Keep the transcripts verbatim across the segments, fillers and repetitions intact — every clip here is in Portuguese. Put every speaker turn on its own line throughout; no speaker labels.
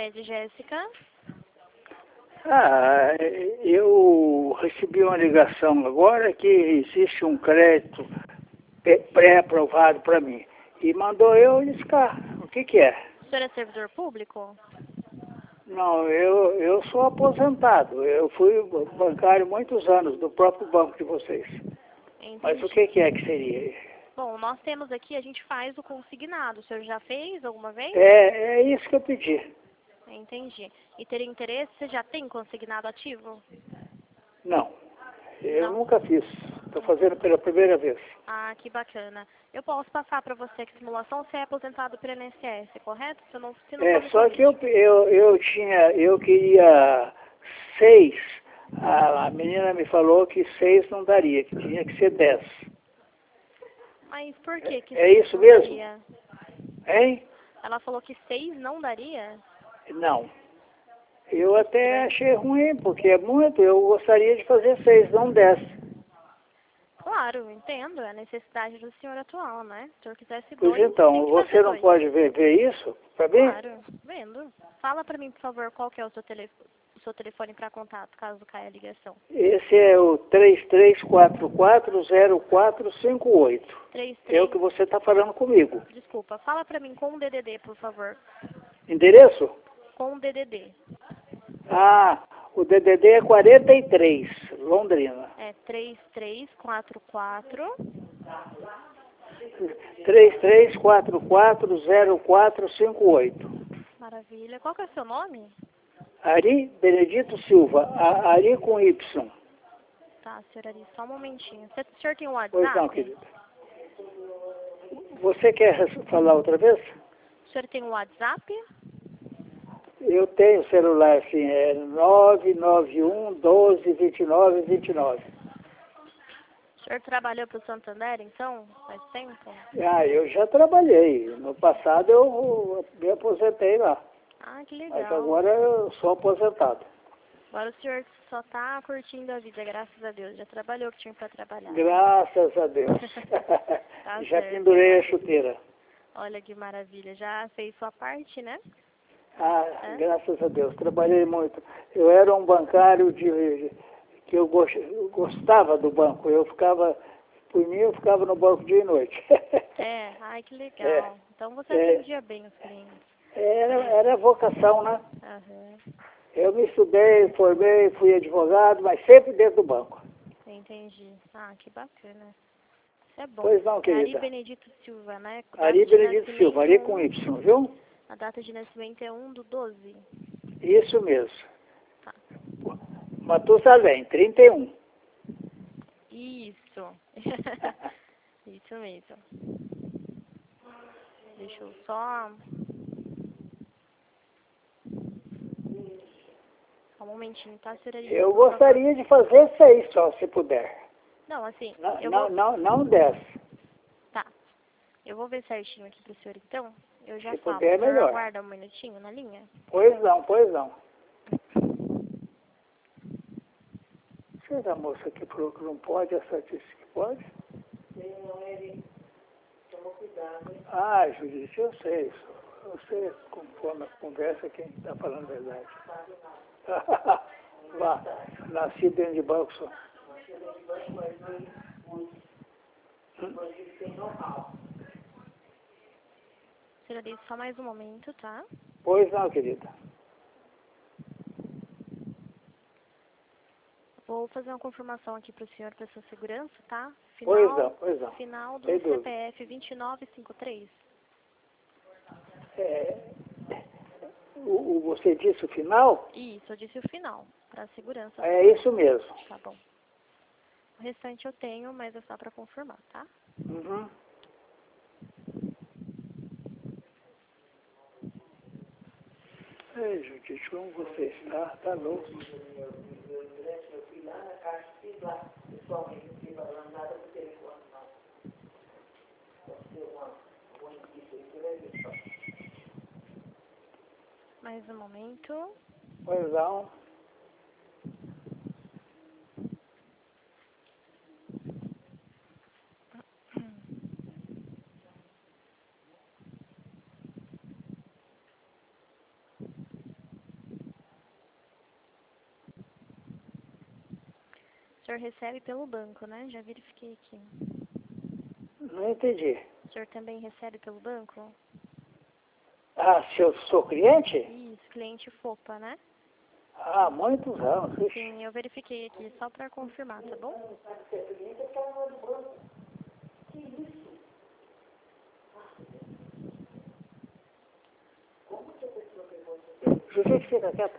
pede, Jéssica?
Ah, eu recebi uma ligação agora que existe um crédito pré-aprovado para mim. E mandou eu listar. O que que é?
O senhor é servidor público?
Não, eu, eu sou aposentado. Eu fui bancário muitos anos do próprio banco de vocês.
Entendi.
Mas o que que é que seria?
Bom, nós temos aqui, a gente faz o consignado. O senhor já fez alguma vez?
É, é isso que eu pedi.
Entendi. E teria interesse? Você já tem consignado ativo?
Não, eu
Não.
nunca fiz. Estou fazendo pela primeira vez.
Ah, que bacana. Eu posso passar para você que simulação, você é aposentado pelo I N S S, correto? Se não, se não
É,
for
só que eu,
Covid.
eu, eu tinha, eu queria seis. A, a menina me falou que seis não daria, que tinha que ser dez.
Mas por que que
É
seis
isso
não
mesmo?
daria?
Hein?
Ela falou que seis não daria?
Não. Eu até achei ruim, porque é muito. Eu gostaria de fazer seis, não dez.
Claro, entendo. É a necessidade do senhor atual, né? Se o senhor quisesse
Pois
dois,
então,
tem que
você
fazer
não
dois.
pode ver, ver isso para mim?
Claro, vendo. Fala para mim, por favor, qual que é o seu, tele... o seu telefone para contato, caso caia a ligação.
Esse é o três três quatro quatro zero quatro cinco oito.
três
É o
três.
que você está falando comigo.
Desculpa, fala para mim com o D D D, por favor.
Endereço?
Com o D D D.
Ah, o D D D é quarenta e três, Londrina.
É três três quatro quatro.
três três quatro quatro zero quatro cinco oito.
Maravilha. Qual que é o seu nome?
Ari Benedito Silva. A, Ari com Y.
Tá, senhora Ari, só um momentinho. Você, o senhor tem um
Pois não,
WhatsApp?
querida. Você quer falar outra vez?
O senhor tem um WhatsApp?
Eu tenho celular, sim, é nove nove um doze vinte e nove vinte e nove.
O senhor trabalhou para o Santander, então? Faz tempo?
Ah, eu já trabalhei. No passado eu me aposentei lá.
Ah, que
Mas
legal.
agora eu sou aposentado.
Agora o senhor só está curtindo a vida, graças a Deus. Já trabalhou o que tinha para trabalhar.
Graças a Deus.
Tá
Já
certo,
pendurei a
né?
chuteira.
Olha que maravilha. Já fez sua parte, né?
Ah,
É?
graças a Deus. Trabalhei muito. Eu era um bancário de, que eu, gos- eu gostava do banco. Eu ficava, por mim, eu ficava no banco dia e noite.
É, ai que legal.
É,
Então você
é,
atendia bem os clientes.
era, era vocação, né?
Aham,
Eu me estudei, formei, fui advogado, mas sempre dentro do banco.
entendi. Ah, que bacana. Isso é bom.
Pois não,
É Ari
querida.
Benedito Silva, né? Data
Ari
de
Benedito Silva, Ari
nascimento
com
um.
Y, viu?
A data de nascimento é um do doze.
Isso mesmo.
Tá.
Matusalém, trinta e um.
Isso. Isso mesmo. Deixa eu só... Só um momentinho, tá, senhora Ari?
Eu
Por favor.
gostaria de fazer seis só, se puder.
Não, assim,
Não,
eu
não,
vou...
não, não dez.
Tá. Eu vou ver certinho aqui pro senhor, então. Eu já
Se
falo.
puder,
O senhor
melhor.
aguarda um minutinho na linha?
Pois não, pois não. Será a moça que falou que não pode, essa disse que pode? Ah, Judite, eu sei isso. Eu sei, conforme a conversa, quem está falando a verdade. Vá, nasci dentro de banco só.
Senhora Ari, só mais um momento, tá?
Pois não, querida.
Vou fazer uma confirmação aqui pro senhor, pra sua segurança, tá?
Pois
Final,
não, pois não.
final do
Sem dúvida.
C P F vinte e nove cinquenta e três.
É, o, o- você disse o final?
Isso, eu disse o final, pra segurança.
É isso mesmo.
Tá bom. O restante eu tenho, mas é só pra confirmar, tá?
Uhum. Ei, Judite, como você está? Tá louco.
Mais um momento.
Pois não.
O senhor recebe pelo banco, né? Já verifiquei aqui.
Não entendi.
O senhor também recebe pelo banco?
Ah, se eu sou cliente?
Isso, cliente Fopa, né?
Ah, muitos anos. Ixi.
Sim, eu verifiquei aqui, só para confirmar, tá bom?
Justiça, fica quieto.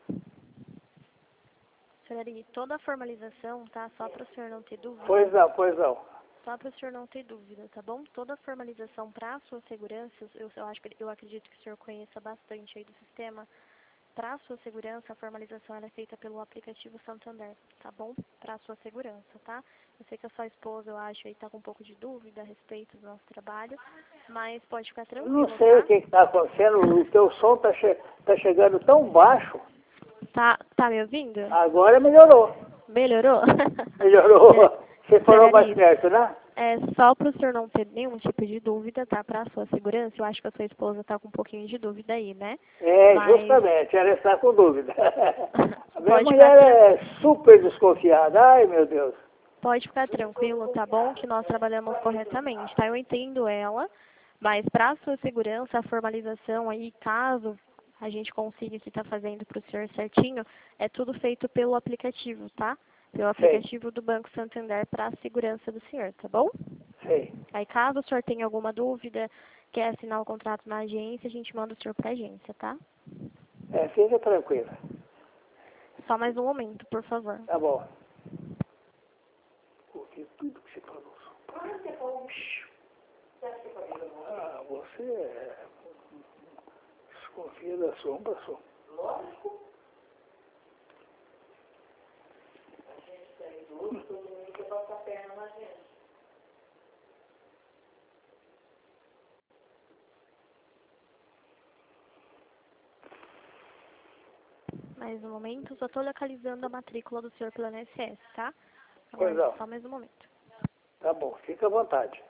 Senhor Ari, toda a formalização, tá? Só para o senhor não ter dúvida.
Pois não, pois não.
Só para o senhor não ter dúvida, tá bom? Toda a formalização para a sua segurança, eu, eu, acho que, eu acredito que o senhor conheça bastante aí do sistema. Para a sua segurança, a formalização ela é feita pelo aplicativo Santander, tá bom? Para a sua segurança, tá? Eu sei que a sua esposa, eu acho, aí tá com um pouco de dúvida a respeito do nosso trabalho, mas pode ficar
Eu
tranquilo,
não sei
tá?
o que está acontecendo. O teu som está che tá chegando tão baixo.
Tá, tá me ouvindo?
Agora melhorou.
Melhorou?
Melhorou. Você falou mais
Ari,
perto, né?
É só para o senhor não ter nenhum tipo de dúvida, tá? Para a sua segurança, eu acho que a sua esposa tá com um pouquinho de dúvida aí, né?
É,
Mas...
justamente, ela está com dúvida. A minha
Pode
mulher
ficar
é super desconfiada. Ai, meu Deus.
Pode ficar tranquilo, tá bom? Que nós trabalhamos corretamente, tá? Eu entendo ela, mas para a sua segurança, a formalização aí, caso a gente consiga que tá fazendo para o senhor certinho, é tudo feito pelo aplicativo, tá? Pelo aplicativo do Banco Santander para a segurança do senhor, tá bom?
Sei.
Aí caso o senhor tenha alguma dúvida, quer assinar o contrato na agência, a gente manda o senhor para a agência, tá?
É, fica tranquila.
Só mais um momento, por favor.
Tá bom. Ouvi tudo que você falou. Ah, você é... desconfia da sombra, só. Lógico. A gente tem dúvida, todo mundo quer passar a perna na gente.
Mais um momento, só estou localizando a matrícula do senhor pelo I N S S, tá?
Pois
Agora,
não.
só mais um momento.
Tá bom, fica à vontade.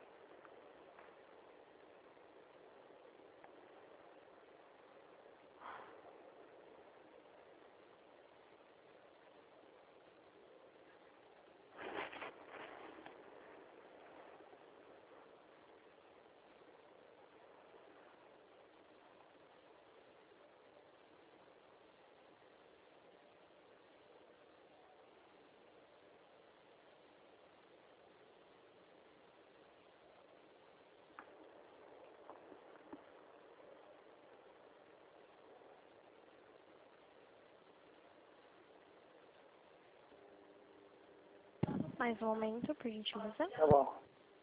Mais um momento, por gentileza.
Tá bom.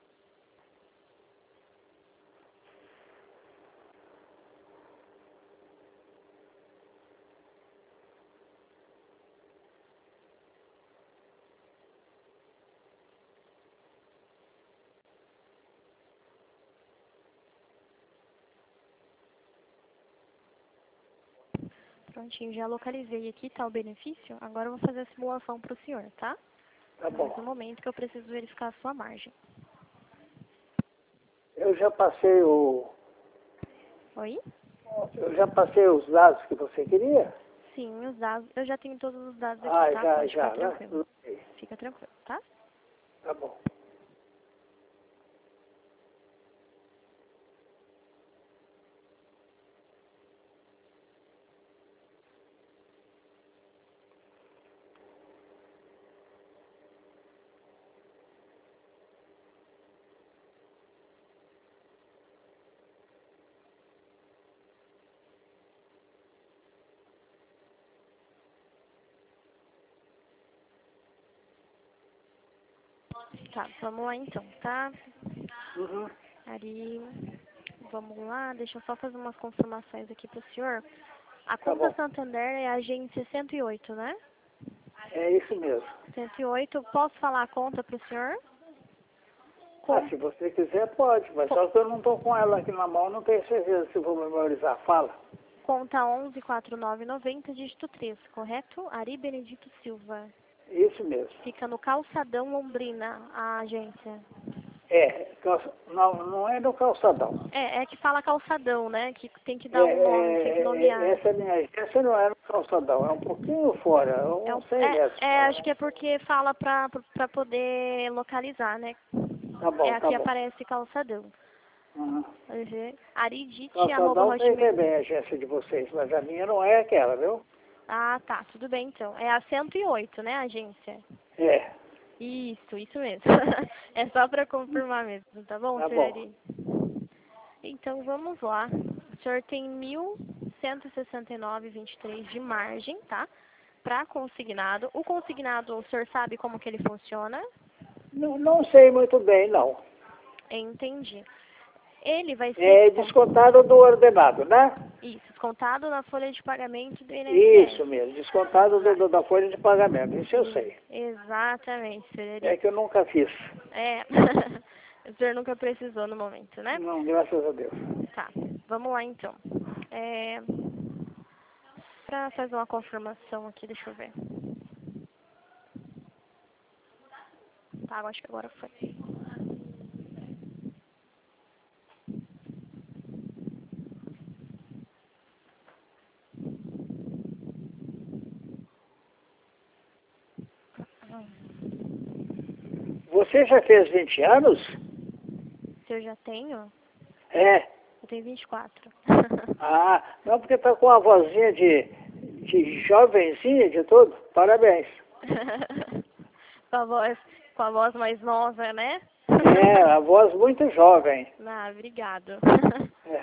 Prontinho, já localizei aqui, tá o benefício. Agora eu vou fazer a simulação para o senhor, tá?
Tá bom.
Mais um momento que eu preciso verificar a sua margem.
Eu já passei o...
Oi?
Eu já passei os dados que você queria?
Sim, os dados. Eu já tenho todos os dados aqui,
Ah,
tá?
já,
Pode
já,
ficar
né?
tranquilo. Fica tranquilo, tá?
Tá bom.
Tá, vamos lá então, tá?
Uhum.
Ari, vamos lá, deixa eu só fazer umas confirmações aqui pro senhor. A
Tá
conta
bom.
Santander é a agência cento e oito, né?
É isso mesmo.
cento e oito, posso falar a conta pro senhor? Com...
Ah, se você quiser, pode, mas só que eu não estou com ela aqui na mão, não tenho certeza se vou memorizar. Fala.
Conta onze quatro nove noventa, dígito três, correto? Ari Benedito Silva.
Isso mesmo.
Fica no Calçadão Londrina, a agência.
É, calça- não, não é no calçadão.
É, é que fala calçadão, né? Que tem que
É,
dar um nome, tem que
é,
nomear.
essa minha agência não é no Calçadão, é um pouquinho fora,
É,
uns
um,
cem
é,
metros.
é, acho que é porque fala pra, pra poder localizar, né?
Tá bom,
É,
tá
aqui
bom.
aparece calçadão.
Uhum.
Uhum. Aridite, arroba
Calçadão tem
hotmail.
também a agência de vocês, mas a minha não é aquela, viu?
Ah, tá, tudo bem então. É a cento e oito, né, a agência?
É,
Isso, isso mesmo. É só pra confirmar mesmo, tá bom,
tá
senhor
bom.
Eri? Então vamos lá. O senhor tem mil cento e sessenta e nove vírgula vinte e três de margem, tá? Para consignado. O consignado, o senhor sabe como que ele funciona?
Não, não sei muito bem, não.
Entendi. Ele vai ser
É
descon-
descontado do ordenado, né?
isso, descontado na folha de pagamento do I N S S.
Isso mesmo, descontado do,
Exa-
do- da folha de pagamento, isso eu
e-
sei.
Exatamente, senhor
É
Eri.
que eu nunca fiz.
É. O senhor nunca precisou no momento, né?
Não, graças a Deus.
Tá, vamos lá então. É, para fazer uma confirmação aqui, deixa eu ver. Tá, eu acho que agora foi.
Você já fez vinte anos?
Se eu já tenho,
É.
eu tenho vinte e quatro.
Ah, não, porque tá com uma vozinha de, de jovenzinha de tudo. Parabéns.
com, a voz, com a voz mais nova, né?
É, a voz muito jovem.
Ah, obrigado.
É.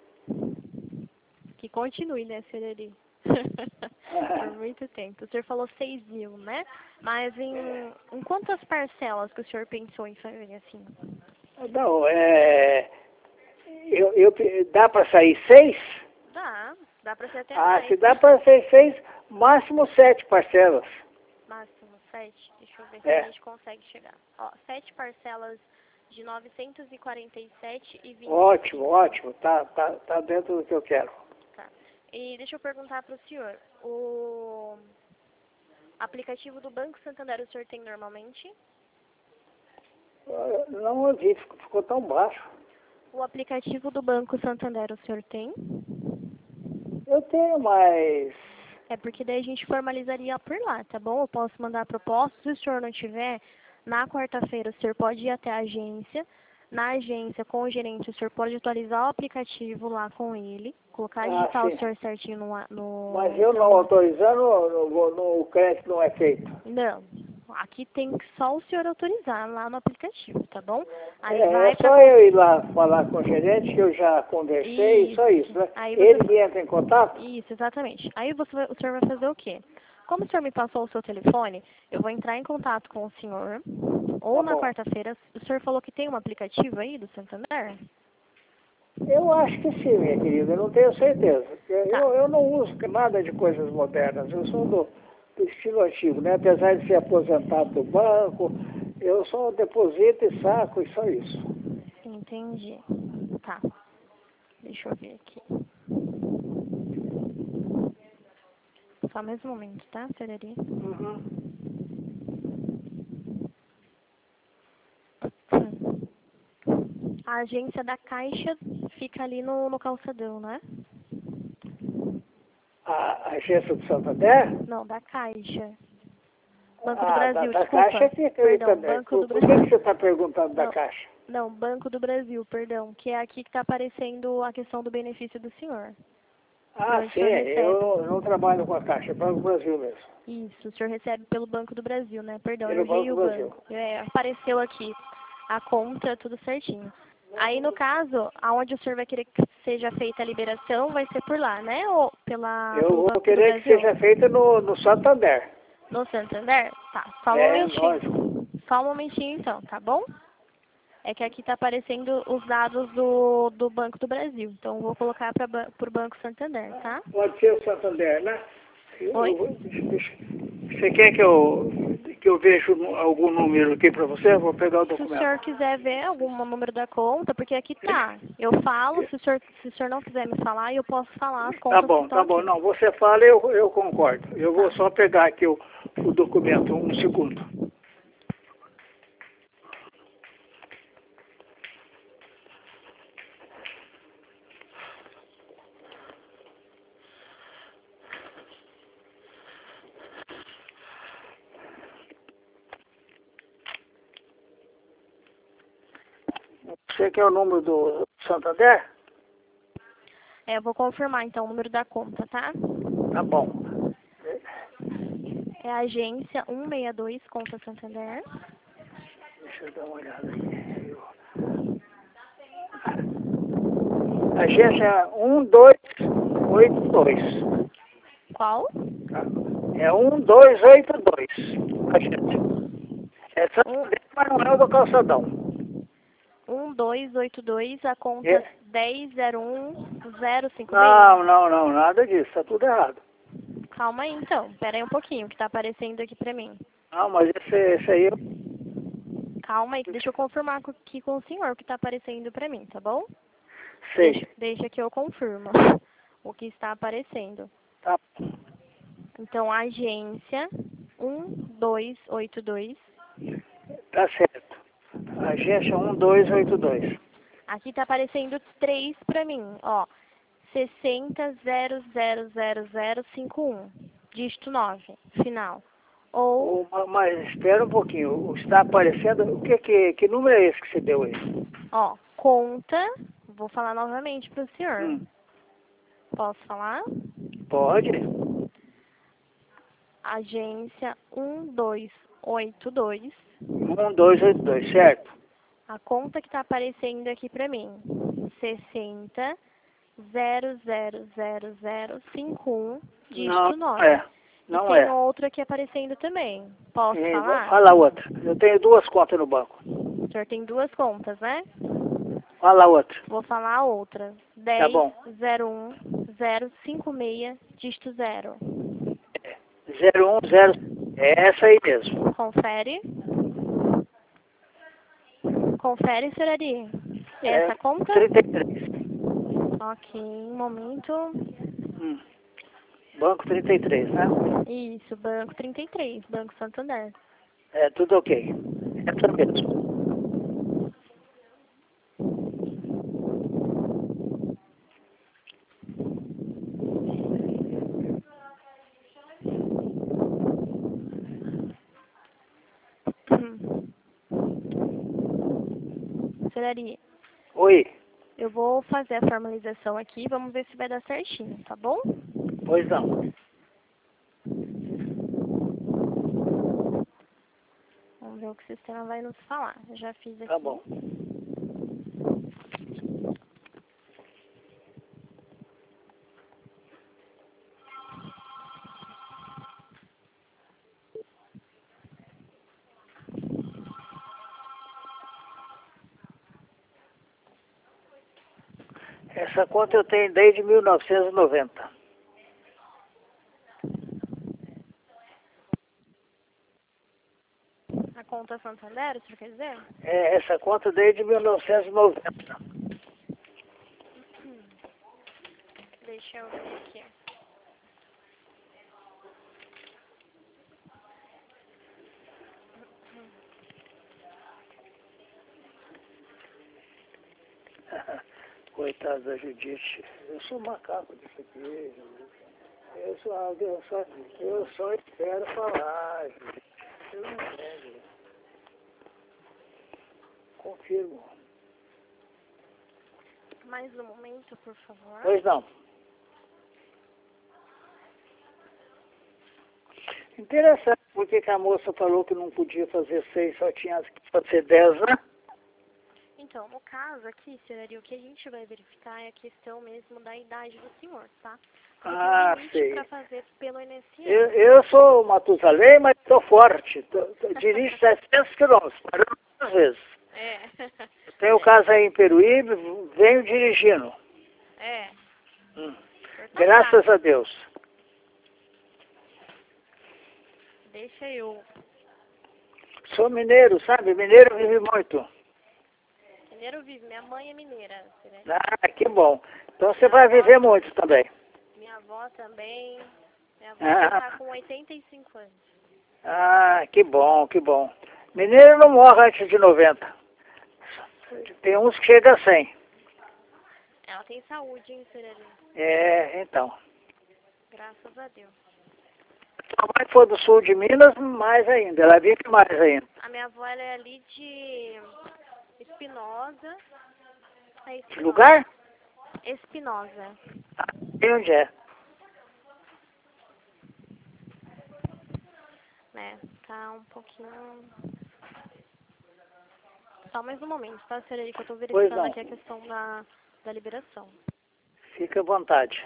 Que continue, né, senhor Eri? Por muito tempo. O senhor falou seis mil, né? Mas em, em quantas parcelas que o senhor pensou em fazer assim?
Não, é... Eu, eu, dá para sair seis?
Dá, dá pra ser até
Ah,
mais.
se dá para sair seis, máximo sete parcelas.
Máximo sete. Deixa eu ver se
É.
a gente consegue chegar. Ó, sete parcelas de novecentos e quarenta e sete e vinte.
Ótimo, ótimo. Tá, tá, tá dentro do que eu quero.
Tá. E deixa eu perguntar para o senhor. O aplicativo do Banco Santander o senhor tem normalmente?
Eu não ouvi, ficou, ficou tão baixo.
O aplicativo do Banco Santander o senhor tem?
Eu tenho, mas...
É porque daí a gente formalizaria por lá, tá bom? Eu posso mandar a proposta. Se o senhor não tiver, na quarta-feira o senhor pode ir até a agência. Na agência, com o gerente, o senhor pode atualizar o aplicativo lá com ele, colocar,
Ah,
digitar o
sim.
senhor certinho no... no
Mas eu não
celular.
autorizando, no, no, no- o crédito não é feito.
Não, aqui tem que só o senhor autorizar lá no aplicativo, tá bom? Aí
É,
vai
é
pra...
só eu ir lá falar com o gerente, que eu já conversei, só isso,
Isso.
né?
Aí
Ele
você...
que entra em contato?
Isso, exatamente. Aí você vai- o senhor vai fazer o quê? Como o senhor me passou o seu telefone, eu vou entrar em contato com o senhor. Ou
Tá
na
bom.
quarta-feira, o senhor falou que tem um aplicativo aí do Santander?
Eu acho que sim, minha querida, eu não tenho certeza. Eu,
Tá.
eu, eu não uso nada de coisas modernas, eu sou do, do estilo antigo, né? Apesar de ser aposentado do banco, eu só deposito e saco e só isso.
Entendi. Tá. Deixa eu ver aqui. Só mais um momento, tá, senhor Eri?
Uhum.
A agência da Caixa fica ali no, no calçadão, né?
A agência do Santander?
Não, da Caixa. Banco do
Ah, da,
Brasil,
da
desculpa.
Caixa fica aí
Perdão,
também.
Banco
Por,
do
por que, que
Brasil.
você está perguntando da
Não,
Caixa?
não, Banco do Brasil, perdão. Que é aqui que está aparecendo a questão do benefício do senhor.
Ah,
Onde o
sim,
senhor
eu,
recebe.
não- eu não trabalho com a Caixa, é Banco Brasil mesmo.
Isso, o senhor recebe pelo Banco do Brasil, né? Perdão, eu
Pelo
errei
Banco
o
Brasil.
banco. É, apareceu aqui a conta, tudo certinho. Aí, no caso, aonde o senhor vai querer que seja feita a liberação, vai ser por lá, né? Ou pela,
Eu
pelo
vou
Banco do
querer que
Brasil?
seja feita no, no Santander.
No Santander? Tá, só um
É,
momentinho.
lógico.
Só um momentinho, então, tá bom? É que aqui está aparecendo os dados do, do Banco do Brasil. Então, eu vou colocar para o Banco Santander, tá?
Pode ser o Santander, né? Eu,
Oi?
eu vou- deixa- deixa- Você quer que eu, que eu veja algum número aqui para você? Eu vou pegar o
Se o
documento.
senhor quiser ver algum número da conta, porque aqui tá. Eu falo, se o senhor, se o senhor não quiser me falar, eu posso falar as
Tá
contas que
bom,
estão
tá bom.
aqui.
Não, você fala e eu, eu concordo. Eu vou
Tá.
só pegar aqui o, o documento, um segundo. Você quer o número do Santander?
É, eu vou confirmar então o número da conta, tá?
Tá bom.
É a agência cento e sessenta e dois, conta Santander.
Deixa eu dar uma olhada aqui. Eu- Agência um dois oito dois.
Qual?
Tá? É um dois oito dois. Agência. É
Um,
Santander Manuel do Calçadão.
um dois oito dois, a conta
É.
dez zero um zero cinco
Não,
seis.
não, não, nada disso. Tá tudo errado.
Calma aí então, pera aí um pouquinho, que tá aparecendo aqui pra mim.
Não, mas esse, esse aí... eu-
Calma aí, deixa eu confirmar co- aqui com o senhor o que tá aparecendo pra mim, tá bom?
Sei.
Deixa, deixa que eu confirmo o que está aparecendo.
Tá,
Então, agência um dois oito dois.
tá certo. Agência um dois oito dois.
Aqui tá aparecendo três pra mim, ó. sessenta zero zero zero zero cinco um, dígito nove, final. Ou,
Ô, ma- Mas espera um pouquinho. Está aparecendo... O que, que, que número é esse que você deu aí?
ó, conta, vou falar novamente pro senhor.
Hum,
Posso falar?
pode?
Agência um dois oito dois.
um dois oito dois, certo?
A conta que tá aparecendo aqui pra mim, sessenta zero zero zero zero cinco um,
Não,
dígito
não
nove.
é.
E
Não
tem
é.
outra aqui aparecendo também. Posso
E,
falar?
fala outra. Eu tenho duas contas no banco.
O senhor tem duas contas, né?
Fala outra.
Vou falar a outra.
Tá
dez
bom.
zero um zero cinco seis, dígito zero.
zero um zero. É essa aí mesmo.
Confere. Confere, senhor Ari. É
É
essa conta?
trinta e três.
Ok, um momento.
Hum. Banco trinta e três, né?
Isso, Banco trinta e três, Banco Santander.
É tudo ok. Essa mesmo.
senhor Ari,
Oi.
eu vou fazer a formalização aqui, vamos ver se vai dar certinho, tá bom?
Pois não.
Vamos ver o que o sistema vai nos falar. Eu já fiz aqui.
Tá bom. Essa conta eu tenho desde mil novecentos e noventa.
A conta Santander, o senhor quer dizer?
É, essa conta desde mil novecentos e noventa.
Deixa eu ver aqui.
Coitado da Judite. Eu sou macaco disso aqui. Eu só, eu só, eu só espero falar, Judite. Eu não entendo. Confirmo.
Mais um momento, por favor.
Pois não. Interessante, porque que a moça falou que não podia fazer seis, só tinha que fazer dez, né?
Então, no caso aqui, senhor Ari, o que a gente vai verificar é a questão mesmo da idade do senhor, tá? Porque
Ah,
tem limite
sei.
para fazer pelo I N S S.
Eu, eu sou Matusalém, mas estou forte. Tô, tô, dirijo setecentos quilômetros, parando duas vezes.
É.
Eu tenho casa aí em Peruíbe, venho dirigindo.
É.
Hum.
O senhor tá
Graças
fraco.
a Deus.
Deixa eu.
Sou mineiro, sabe? Mineiro vive muito.
Mineiro vive. Minha mãe é mineira, senhor Ari.
Ah, que bom. Então você vai viver muito também.
Minha avó também. Minha avó
Ah.
já tá com oitenta e cinco anos.
Ah, que bom, que bom. Mineiro não morre antes de noventa. Tem uns que chegam a cem.
Ela tem saúde, hein, senhor Ari?
É, então.
Graças a Deus.
Se a mãe for do sul de Minas, mais ainda. Ela vive mais ainda.
A minha avó ela é ali de Espinosa, É
Que
Espinosa.
lugar?
Espinosa.
Ah, e onde é?
Né? Tá um pouquinho... Só mais um momento, tá, senhor Eri, que eu tô
Pois
verificando
não.
aqui a questão da, da liberação.
Fica à vontade.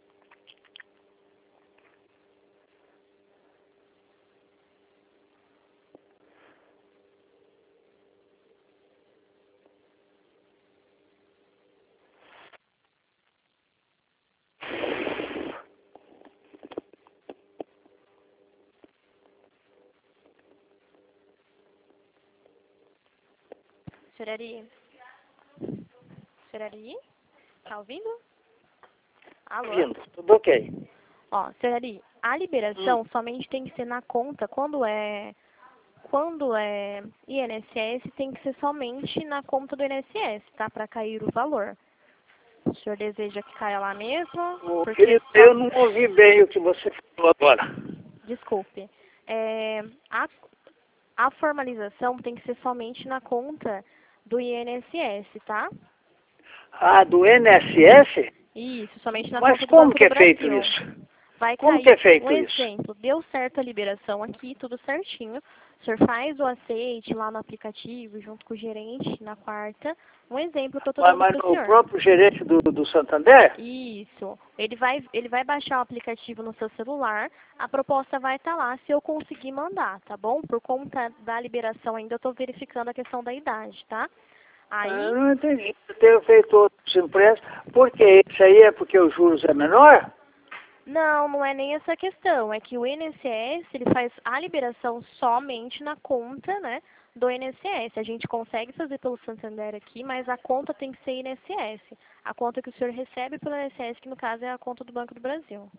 Senhor Eri? Senhor Eri? Tá ouvindo? Alô?
Vindo, tudo ok.
Ó, senhor Eri, a
Hum.
liberação somente tem que ser na conta quando é... Quando é I N S S, tem que ser somente na conta do I N S S, tá? Para cair o valor. O senhor deseja que caia lá mesmo?
Ô,
Porque
querido,
só...
eu não ouvi bem o que você falou agora.
Desculpe. É, a, a formalização tem que ser somente na conta do I N S S, tá?
Ah, do N S S?
Isso, somente na
Mas
conta do
como
Banco
que
do
é feito
Brasil.
isso?
Vai
Como que é
cair, um
feito isso?
exemplo, deu certo a liberação aqui, tudo certinho. O senhor faz o aceite lá no aplicativo, junto com o gerente, na quarta. Um exemplo que eu estou
Mas,
dando
mas
para o
o
senhor.
próprio gerente do, do Santander?
Isso. Ele vai, ele vai baixar o aplicativo no seu celular. A proposta vai estar lá se eu conseguir mandar, tá bom? Por conta da liberação ainda, eu estou verificando a questão da idade, tá?
Ah,
Aí,
eu não entendi. Eu tenho feito outros empréstimos. Por quê? Isso aí é porque os juros é menor?
não, não é nem essa questão. É que o I N S S, ele faz a liberação somente na conta, né, do I N S S. A gente consegue fazer pelo Santander aqui, mas a conta tem que ser I N S S. A conta que o senhor recebe pelo I N S S, que no caso é a conta do Banco do Brasil.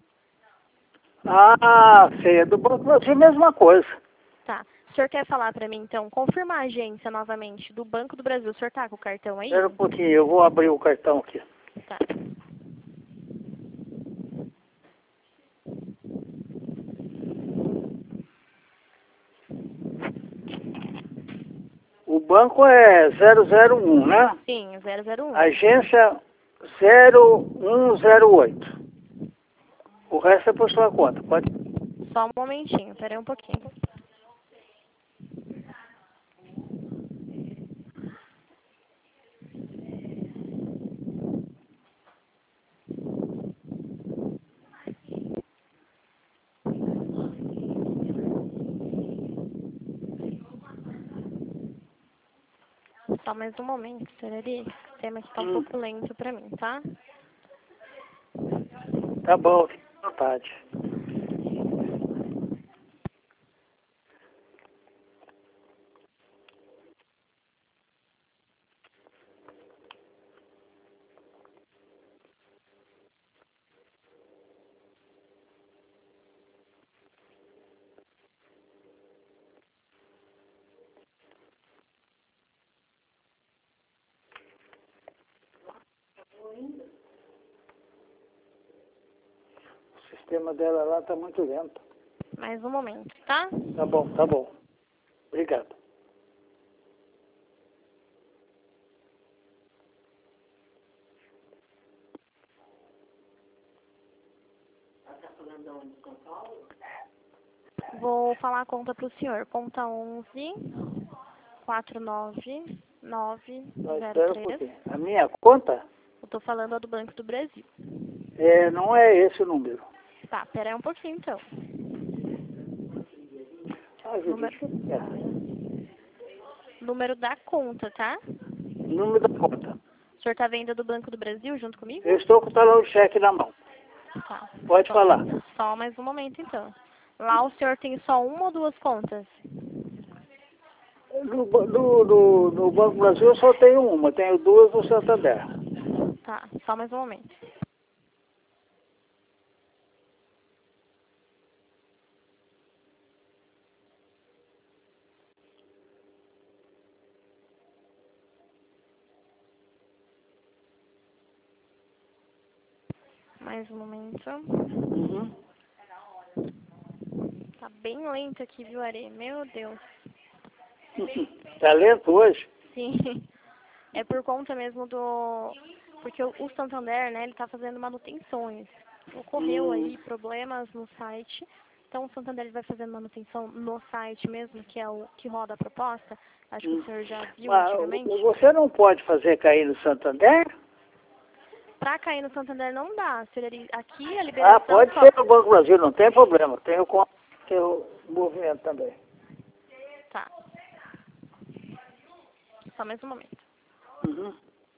Ah, sei, é do Banco do Brasil, mesma coisa.
Tá. O senhor quer falar para mim, então, confirmar a agência novamente do Banco do Brasil? O senhor tá com o cartão aí?
Espera um pouquinho, eu vou abrir o cartão aqui.
Tá.
O banco é zero zero um, né?
Sim, zero zero um.
Agência zero um zero oito. O resto é por sua conta, pode?
Só um momentinho, peraí um pouquinho. Só mais um momento, senhor Eri. O tema aqui tá um
Hum,
pouco lento para mim, tá?
tá bom, fique à vontade. O sistema dela lá tá muito lento.
Mais um momento, tá?
Tá bom, tá bom. Obrigado.
Vou falar a conta pro senhor. Conta onze, quatro nove, nove,
Só
zero
espera um
três.
pouquinho. A minha conta
Eu tô falando a do Banco do Brasil.
é, não é esse o número.
Tá, peraí um pouquinho então.
Ah,
Número,
Judite, é.
número da conta, tá?
Número da conta.
O senhor tá vendo a do Banco do Brasil junto comigo?
Eu estou com o talão de cheque na mão.
Tá.
Pode
Só,
falar.
só mais um momento então. Lá o senhor tem só uma ou duas contas?
No, ba- no, no, no Banco do Brasil eu só tenho uma, tenho duas no Santander.
Tá, só mais um momento. Mais um momento.
Uhum.
Tá bem lento aqui, viu, Are? Meu Deus.
Tá lento hoje?
Sim. É por conta mesmo do... Porque o, o Santander, né, ele tá fazendo manutenções. Ocorreu
Hum,
aí problemas no site. Então o Santander ele vai fazendo manutenção no site mesmo, que é o que roda a proposta. Acho que o
hum.
senhor já viu
Mas
antigamente.
você não pode fazer cair no Santander?
Para cair no Santander não dá. Seria- Aqui a
Ah,
liberação
pode
só...
ser no Banco Brasil, não tem problema. Tem o, con- tem o movimento também.
Tá, só mais um momento.
Uhum.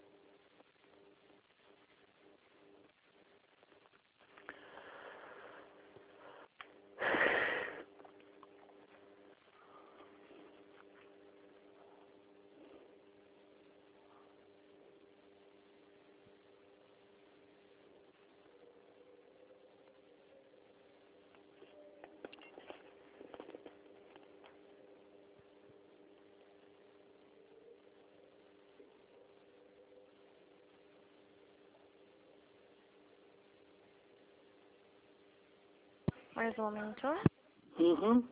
Mais um momento.
Uhum.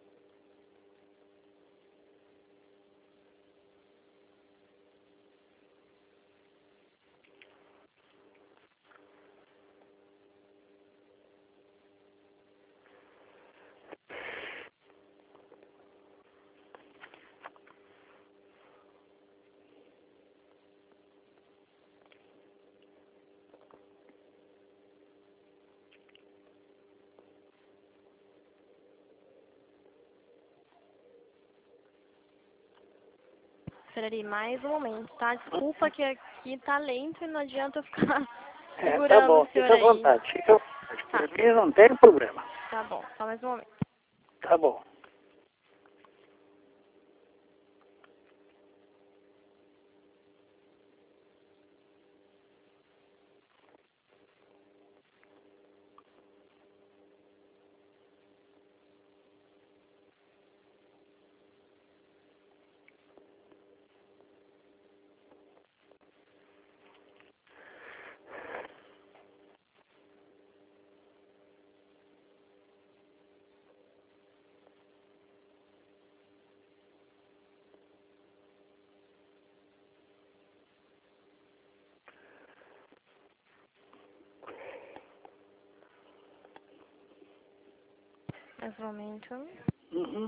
Esperaria mais um momento, tá? Desculpa que aqui tá lento e não adianta eu ficar
É, tá
segurando
bom,
o senhor
fica à
aí.
vontade, fica à vontade.
Tá,
Por mim não tem problema.
tá bom, só mais um momento.
Tá bom.
Mais um momento.
Uhum.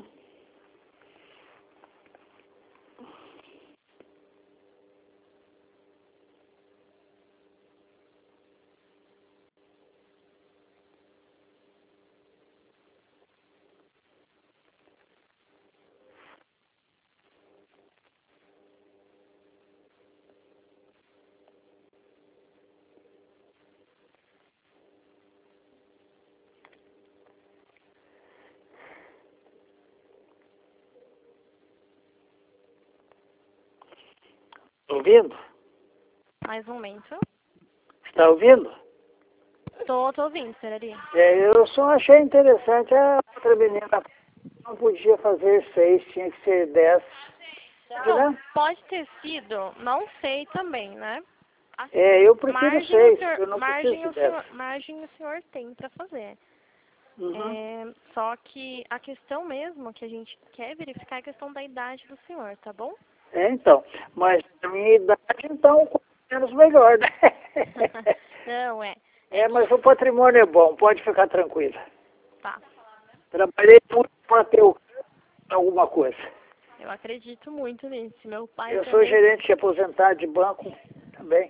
Ouvindo?
Mais um momento.
Está ouvindo?
Tô, tô ouvindo, esperaria.
É, eu só achei interessante a outra menina não podia fazer seis, tinha que ser dez.
Bom,
Né?
pode ter sido, não sei também, né?
É,
Assim,
eu prefiro
margem o
seis,
senhor,
eu não preciso
margem
de
o
dez.
senhor, margem o senhor tem para fazer.
Uhum.
É, só que a questão mesmo que a gente quer verificar é a questão da idade do senhor, tá bom?
É, então. Mas a minha idade, então, quanto menos melhor, né?
Não, é. É
É, mas
que,
o patrimônio é bom, pode ficar tranquila.
tá.
Trabalhei muito para ter o- alguma coisa.
Eu acredito muito nisso. Meu pai
Eu sou
também.
gerente aposentado de banco também.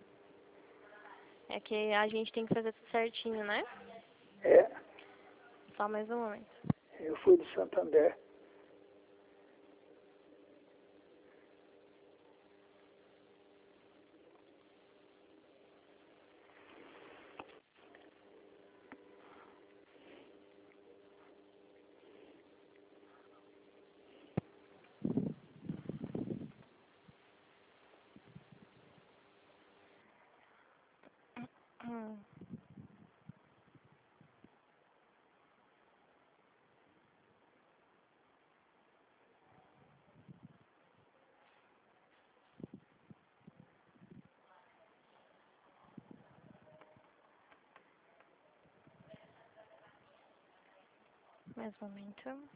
É que a gente tem que fazer tudo certinho, né?
É,
Só mais um momento.
eu fui de Santander.
Hum. Mais um momento.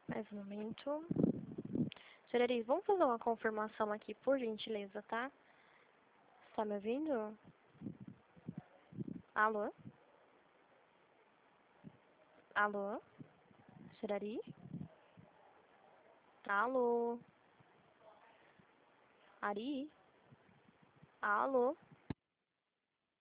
Mais um momento. Senhor Ari, vamos fazer uma confirmação aqui, por gentileza, tá? Está me ouvindo? Alô? Alô? Senhor Ari? Alô? Ari? Alô?